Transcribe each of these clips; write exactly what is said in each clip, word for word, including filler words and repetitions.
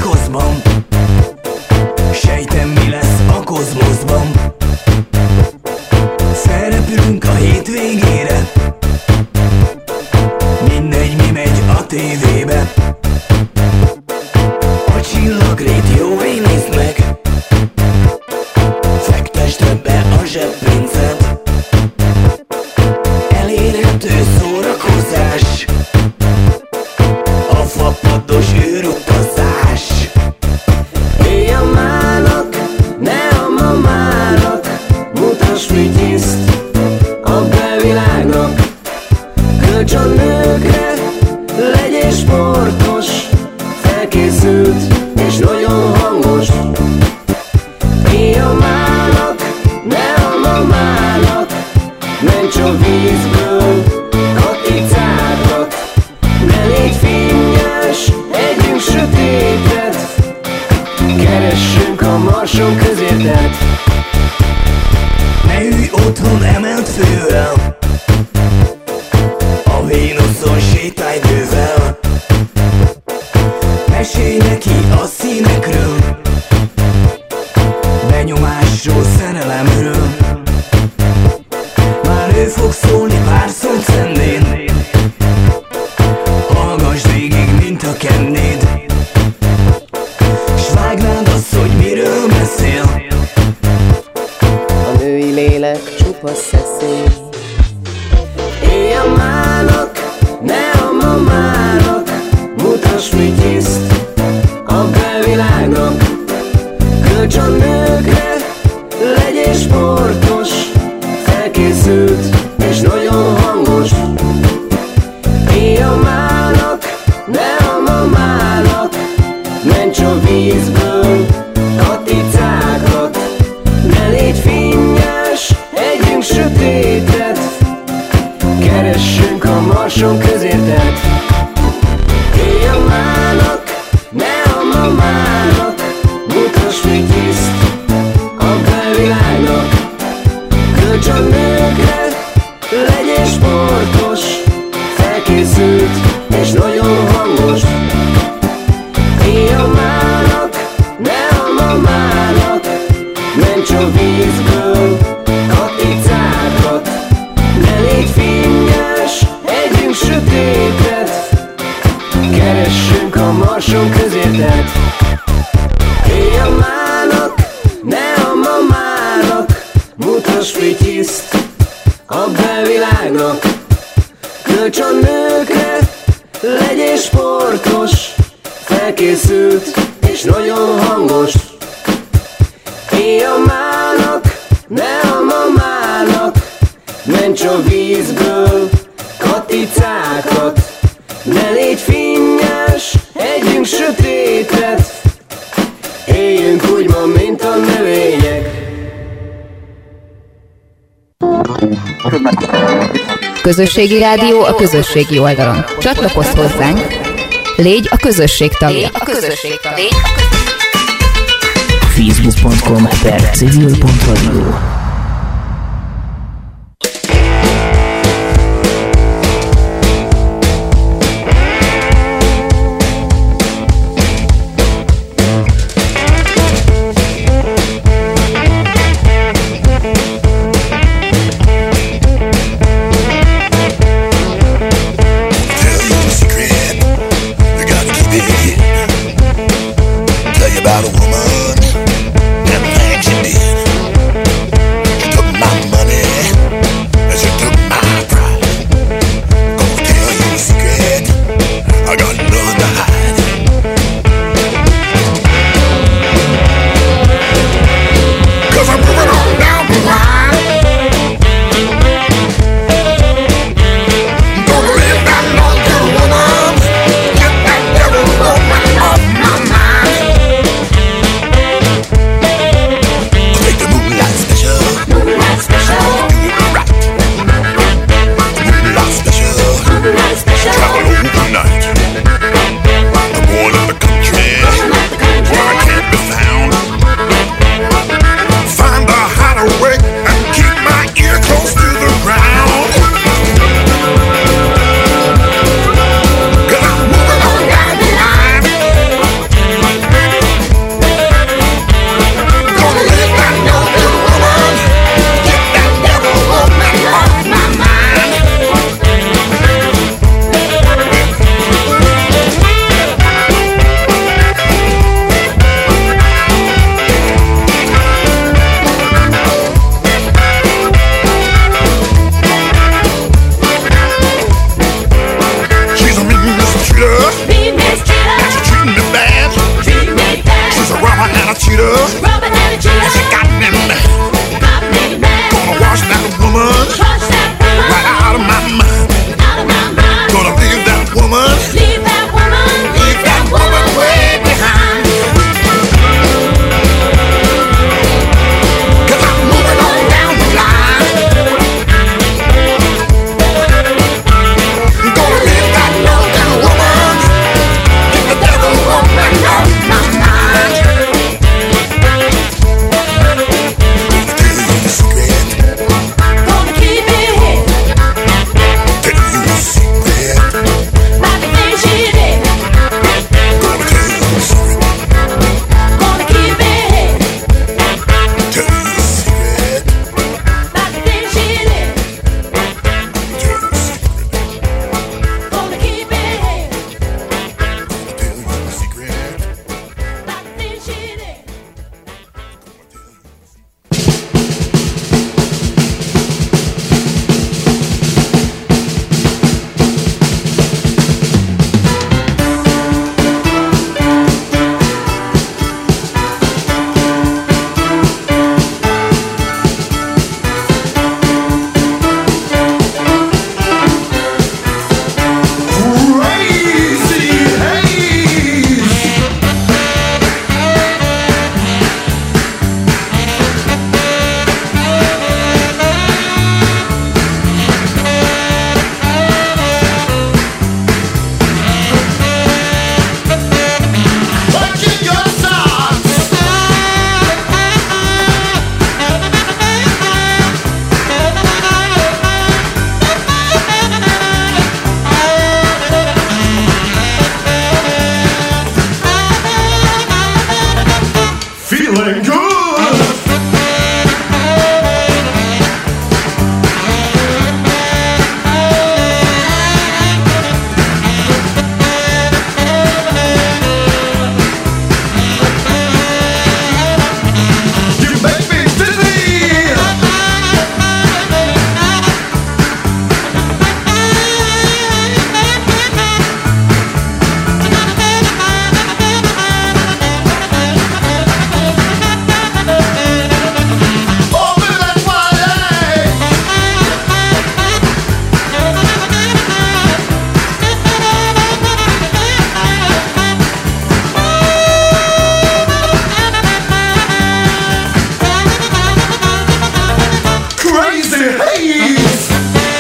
koszban. Sejtem, mi lesz a kozmoszban. Felrepülünk a hétvégére. Mindegy, mi megy a tévébe. A csillagrét jó, én nézd meg. Fektesd be a zseppénzed. Elérhető szórakozás. A fapados űrutazás. Éjjel mának, ne a mamának. Mutasd, mit hisz a belvilágnak. Kölcs a nőkre, legyél sportos. Felkészült és nagyon hangos. Éjjel mának, ne a mamának. Ments a vízből, katicákat. Ne légy finnyes, együnk sötétet. Keressünk a marson közértet. Ne ülj otthon emelt fővel. A Vénuszon sétálj bővel. Mesélj neki a színekről. Benyomásról, szerelemről. Már ő fog szólni pár szót szendén. Hallgass végig, mint a kennéd. S vágnád azt, hogy miről beszél. A női lélek csupa szeszély. Éjjel mának, ne a mamának. Mutasd, mit hisz a belvilágnak. Kölcs a nőkre, legyél sportos. Felkészült és nagyon hangos. Éjjel mának, ne a mamának. Ments a vízből, katicákat. Ne légy finnyes, együnk sötétet. Keressünk a marson közértet. Éjjel mának, ne a mamának. Mutasd, mit hisz a belvilágnak. Kölcs a nőkre, legyél sportos. Felkészült és nagyon hangos. Éjjel mának, ne a mamának. Ments a vízből, katicákat. Ne légy finnyes, együnk sötétet. Keressünk a marson közértet. Éjjel mának, ne a mamának. Mutasd, mit hisz a belvilágnak. Kölcs a nőkre, legyél sportos. Felkészült és nagyon hangos. Éjjel mának, ne a mamának. Ments a vízből, katicákat. Ne légy finnyes, együnk sötétet. Éljünk úgy ma, mint a növények. Közösségi rádió a közösségi oldalon. Csatlakozz hozzánk, légy a közösség tagja. A közösség tagja. facebook pont com per civil pont radio. About a woman and the things she did. She took my money and she took my pride. Gonna tell you a secret, I got nothing to hide. Cause I'm moving on down the line. Gonna leave that long-term woman. Get that devil woman off my mind. cheetah. Rubber headed cheetah. And she got me mad. Got me mad. Gonna wash that woman. Wash that woman. Right out of my mind. Out of my mind. Gonna leave that woman. Leave that woman. Leave that woman way behind. Cause I'm moving on down the line. Gonna leave that low-down woman. Get the devil open up my mind. Gonna tell you the secret. Gonna keep it hid. Tell you the secret. About the things she did. Gonna tell you the secret. Gonna keep it hid. Tell you the secret. About the things she did. Tell you the secret. Gonna keep it hid. Tell you the secret. About the things she did. Crazy haze. Watching your socks. Feeling good. You make me dizzy. Open that wide. Crazy haze.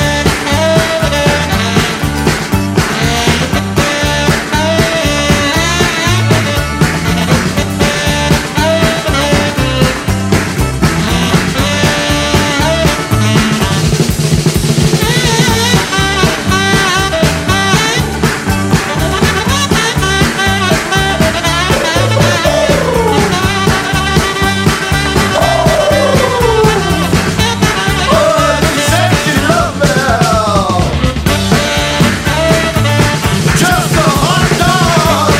Just a hot dog.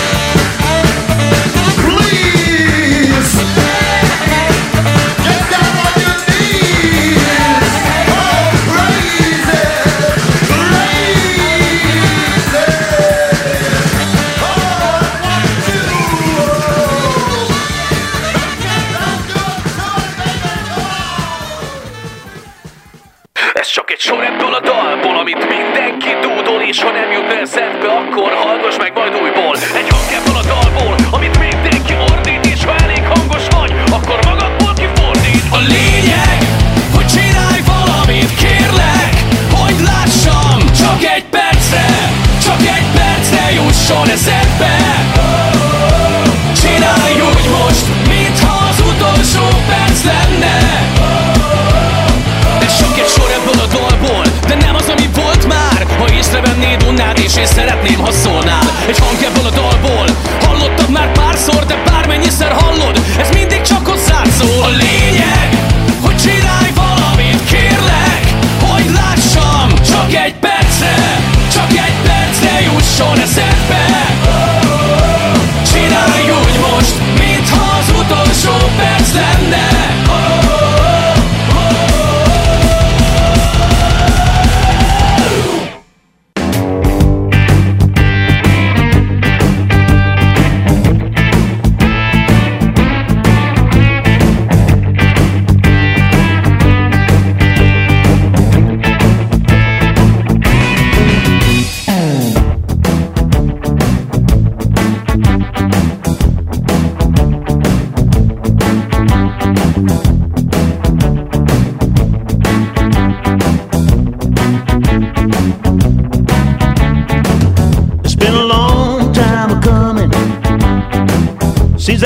Please. Get down on your knees. Oh, crazy. Crazy. Oh, I want Ez csak egy sor ebből a dalból, amit mindenki dúdol, és ha nem jut eszedbe, akkor hallgass meg majd újból. Egy hang ebből a dalból, amit mindenki ordít, és ha elég hangos vagy, akkor magadból kifordít. A lényeg, hogy csinálj valamit, kérlek, hogy lássam, csak egy percre, csak egy percre jusson eszedbe. Csinálj úgy most, mintha az utolsó perc lenne. Ez csak egy sor ebből a dalból, de nem az, ami volt már. Ha észrevennéd, unnád és én szeretném, ha szólnál. Egy hang ebből a dalból,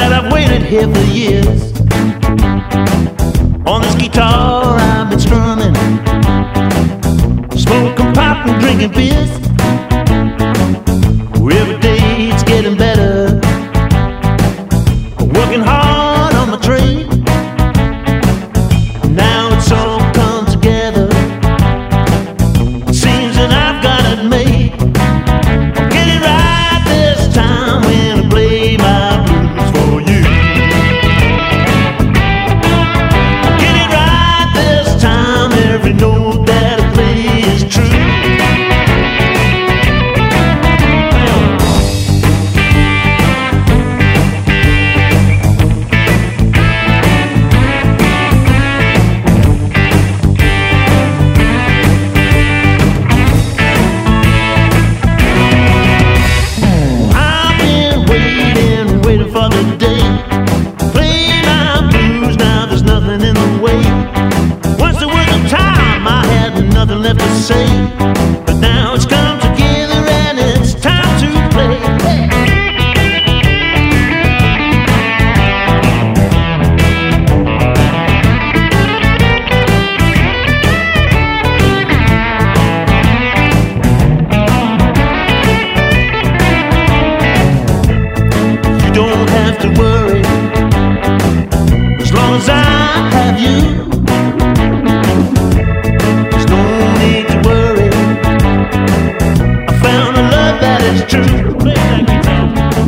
that I've waited here for years. On this guitar I've been strumming, smoking pot and drinking beers. Every day it's getting better, working hard on my trade. Now it's all come together, it seems that I've got it made. I'll get it right this time when I play my blues for you. I'll get it right this time, every note that I play is true. Left to say, but now it's come together and it's time to play. You don't have to worry as long as I have you. It's true. Play that guitar.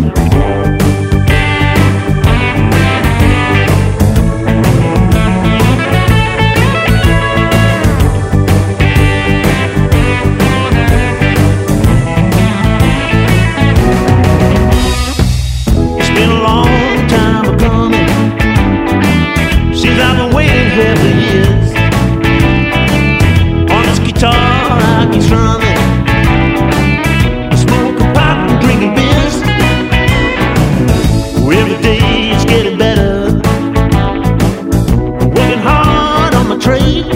It's been a long time coming, since I've been waiting here for years. On this guitar I keep strumming, drinking beers. Every day it's getting better, working hard on my trade.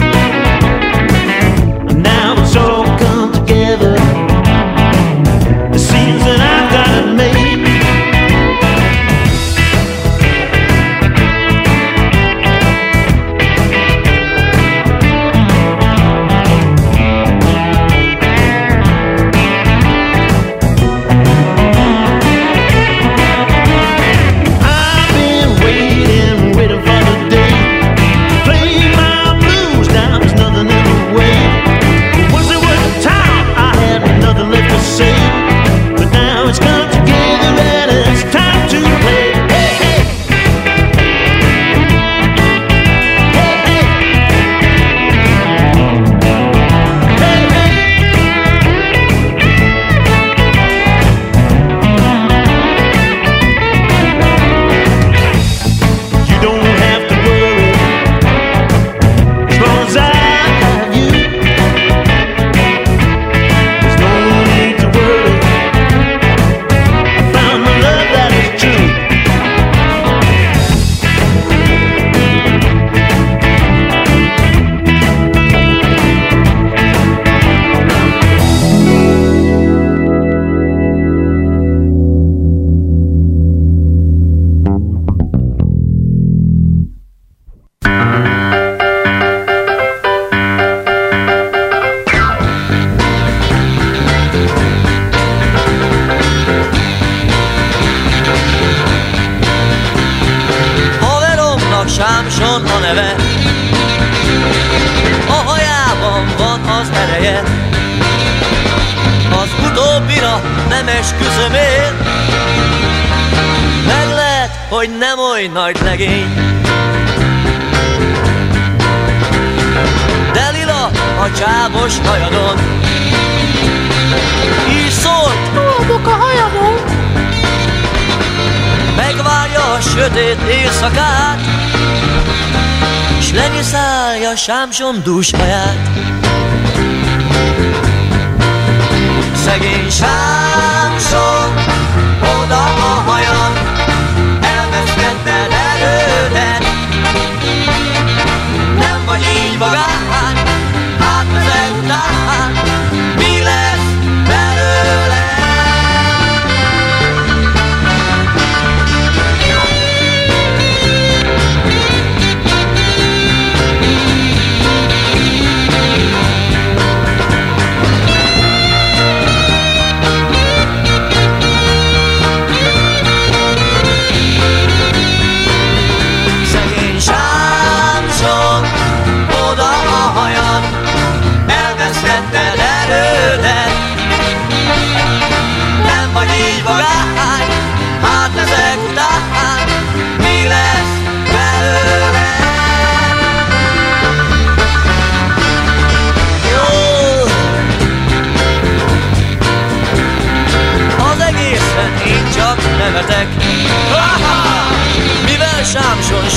Now it's all come together, it seems that I've got it made. Sámson a neve, a hajában van az ereje, az utóbbira nem esküszöm én, meg lehet, hogy nem oly nagy legény. De lila a csábos hajadon, így szólt, lóbok a hajamon, megvárja a sötét éjszakát, s lenyiszálja Sámson dús haját. Szegény Sámson, oda a hajad, elvesztetted elődet. Nem vagy így magán, átvezet után, mi lesz belőle?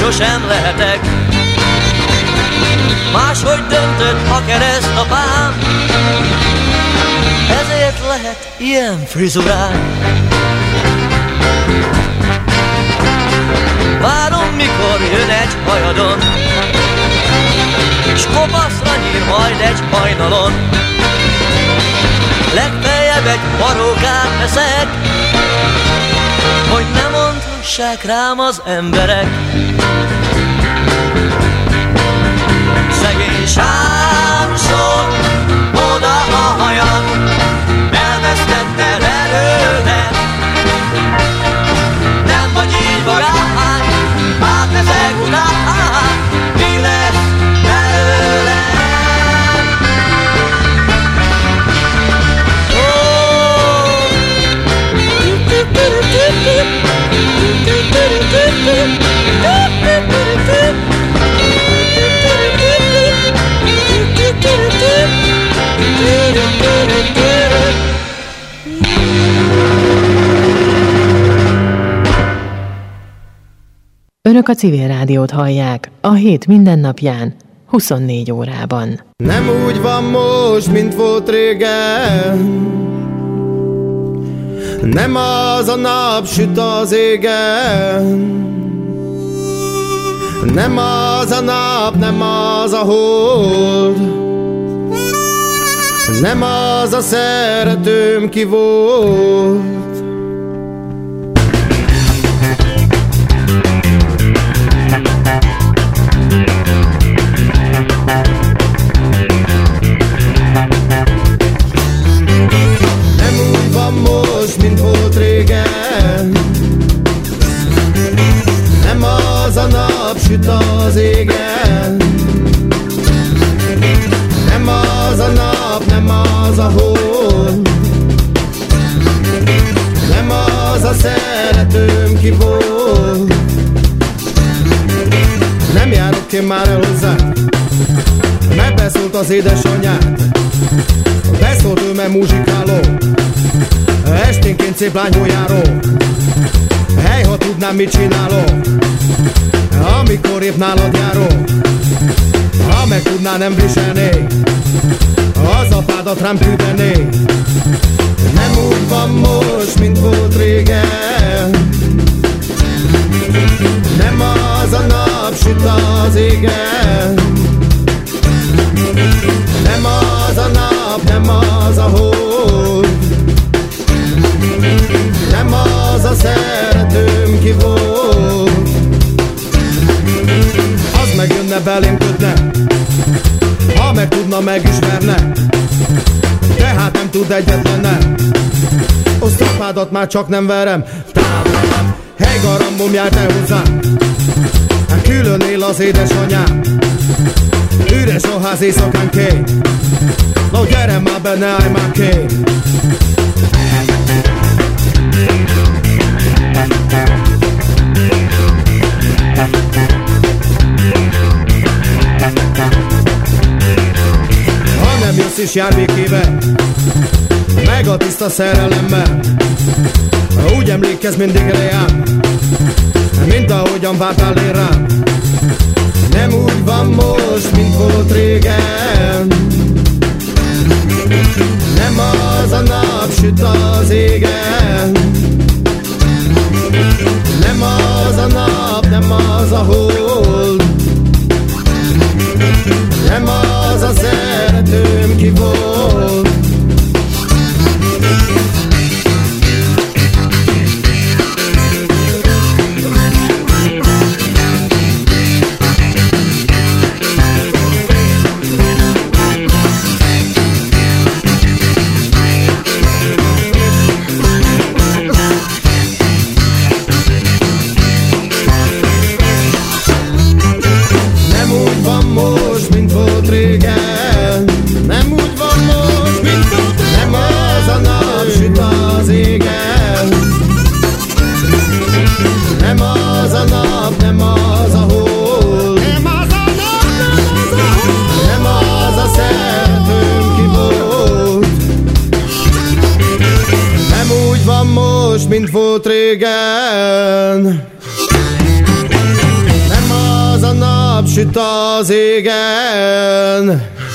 sosem lehetek. Máshogy döntött a keresztapám, ezért lehet ilyen frizurám. Várom, mikor jön egy hajadon, s kopaszra nyír majd egy hajnalon. Legfeljebb egy parókát veszek, hogy ne mondhassák rám az emberek. Szegény Sámson, oda a hajad, elvesztetted erődet. Nem vagy így vagány, hát ezek után mi lesz belőled? Önök a Civil Rádiót hallják a hét mindennapján, huszonnégy órában. Nem úgy van most, mint volt régen. Nem az a nap süt az égen. Nem az a nap, nem az a hold. Nem az a szeretőm, ki volt. Most, mint volt régen. Nem az a nap süt az égen. Nem az a nap, nem az a hold. Nem az a szeretőm, ki volt. Nem járok én már el hozzá, mert beszólt az édesanyját. Beszólt ő, mert muzsikáló, esténként szép lányul járó. Hely, ha tudnám, mit csinálok, amikor épp nálad járok. Ha meg tudná, nem viselnék, az apádat rám küldenék. Nem úgy van most, mint volt régen. Nem az a nap süt az égen. Nem az a nap, nem az a hold. Nem az a szeretőm, ki volt. Az megjönne belém kötne, ha meg tudna, megismerne. Tehát nem tud egyetlenem, osztrapádat már csak nem verem. Távolab, hely garambom, járt el hozzám. Hát külön él az édesanyám. Üres a ház éjszakánként. Na gyere már benne, állj már ként. Ha nem jössz és jár békével, meg a tiszta szerelemmel, úgy emlékezz mindig rám, mint ahogyan vártál én rám. Nem úgy van most, mint volt régen. Nem az a nap süt az égen. Nem az a nap, nem az a hold. Nem az a szeretőm, ki volt. Mint volt régen. Nem a nap süt az égen,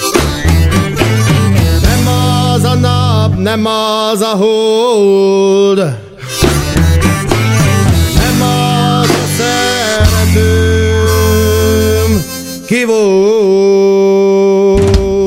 nem az a nap, nem az a hold, nem az a szeretőm, ki volt.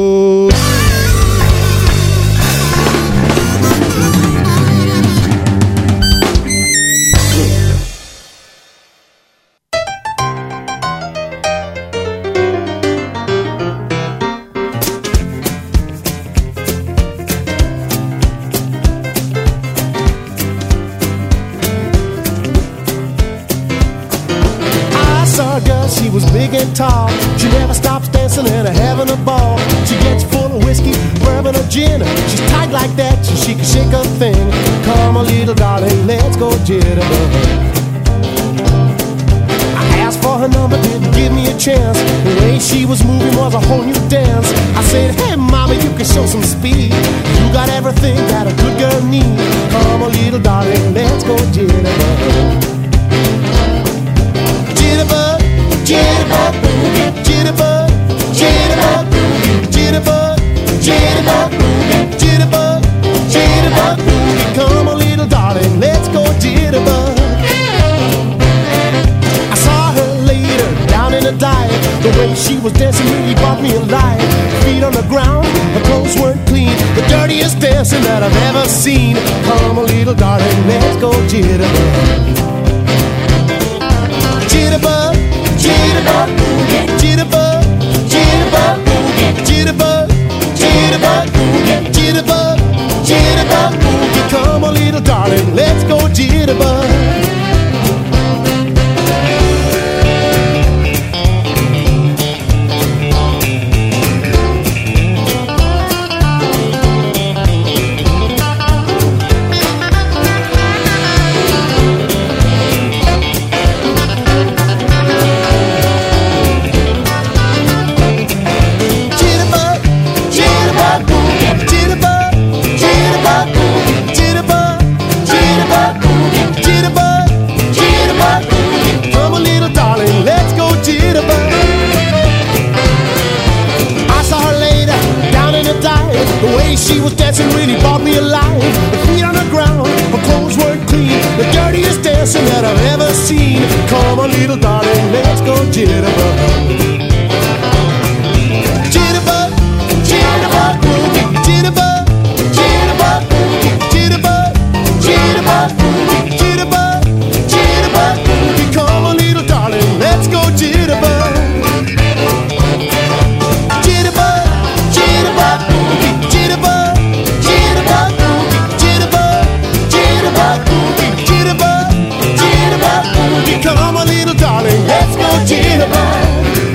She was big and tall. She never stops dancing and having a ball. She gets full of whiskey, bourbon or gin. She's tight like that, so she can shake a thing. Come on, little darling, let's go jitterbug. I asked for her number, didn't give me a chance. The way she was moving was a whole new dance. I said, hey mama, you can show some speed. You got everything that a good girl needs. Come on, little darling, let's go jitterbug. Jitterbug. Jitterbug, boogie, jitterbug, jitterbug, boogie, jitterbug, jitterbug, boogie, jitterbug, jitterbug, boogie. Come on, little darling, let's go jitterbug. I saw her later down in the dive. The way she was dancing really brought me alive. Feet on the ground, her clothes weren't clean. The dirtiest dancing that I've ever seen. Come on, little darling, let's go jitterbug. Jitterbug. Jitterbug, boogie, jitterbug, jitterbug, boogie, jitterbug, jitterbug, boogie, jitterbug, jitterbug, boogie. Come on, little darling, let's go jitterbug. She was dancing really brought me alive. Her feet on the ground, her clothes weren't clean. The dirtiest dancing that I've ever seen. Come on, little darling, let's go jitterbug. Jitterbug, jitterbug, boogie, jitterbug, jitterbug, boogie, jitterbug, jitterbug, boogie, jitterbug, jitterbug, boogie. Come on, little darling, let's go jitterbug. Jitterbug, jitterbug, boogie. Jitterbug, jitterbug, boogie, jitterbug, jitterbug, boogie, jitterbug, jitterbug, boogie. Come on, little darling, let's go jitterbug.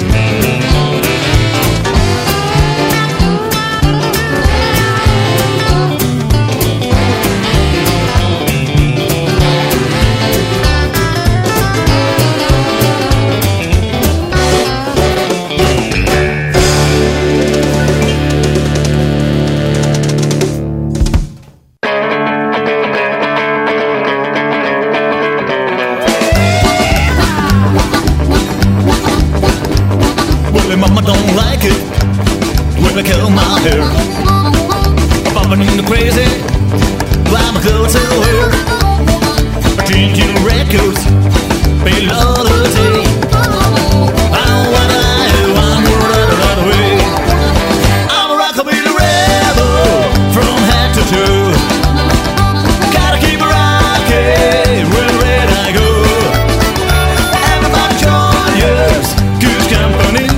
Mama don't like it when I curl my hair. I'm bumping in the crazy, why my clothes so weird. Changing records, pay a lot of day. I don't wanna lie, I'm running right away. I'm a rockabilly rebel from head to toe. Gotta keep it rocking wherever I go. Everybody join us, good company.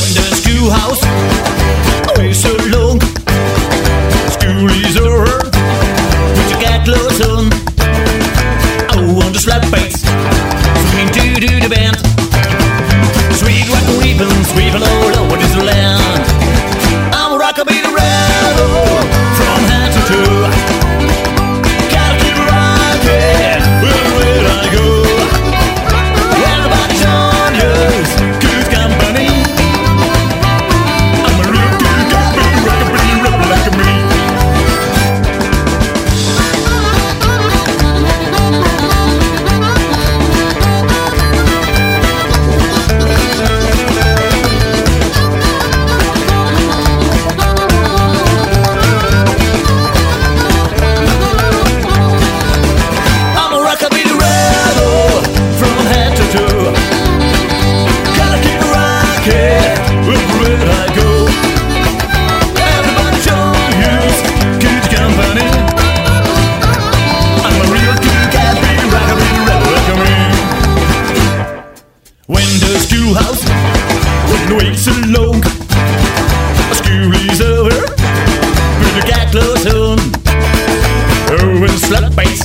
House, away so long. School is over. slut face